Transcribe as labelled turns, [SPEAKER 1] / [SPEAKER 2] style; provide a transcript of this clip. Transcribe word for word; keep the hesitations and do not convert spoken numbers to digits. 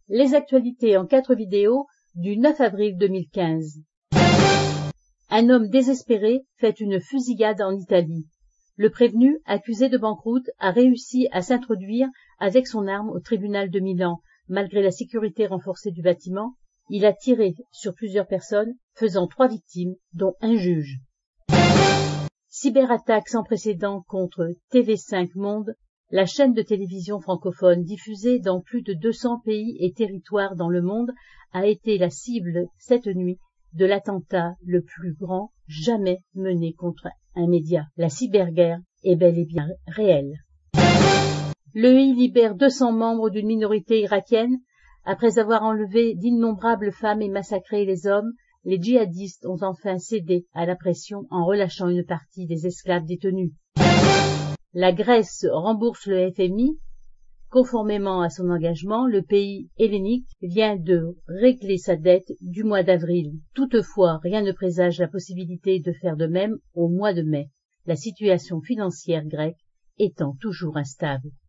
[SPEAKER 1] Les actualités en quatre vidéos du neuf avril deux mille quinze. Un homme désespéré fait une fusillade en Italie. Le prévenu, accusé de banqueroute, a réussi à s'introduire avec son arme au tribunal de Milan. Malgré la sécurité renforcée du bâtiment, il a tiré sur plusieurs personnes, faisant trois victimes, dont un juge. Cyberattaque sans précédent contre T V cinq Monde, la chaîne de télévision francophone diffusée dans plus de deux cents pays et territoires dans le monde, a été la cible cette nuit de l'attentat le plus grand jamais mené contre un média. La cyberguerre est bel et bien réelle. Le I libère deux cents membres d'une minorité irakienne. Après avoir enlevé d'innombrables femmes et massacré les hommes, les djihadistes ont enfin cédé à la pression en relâchant une partie des esclaves détenus. La Grèce rembourse le F M I. Conformément à son engagement, le pays hellénique vient de régler sa dette du mois d'avril. Toutefois, rien ne présage la possibilité de faire de même au mois de mai, la situation financière grecque étant toujours instable.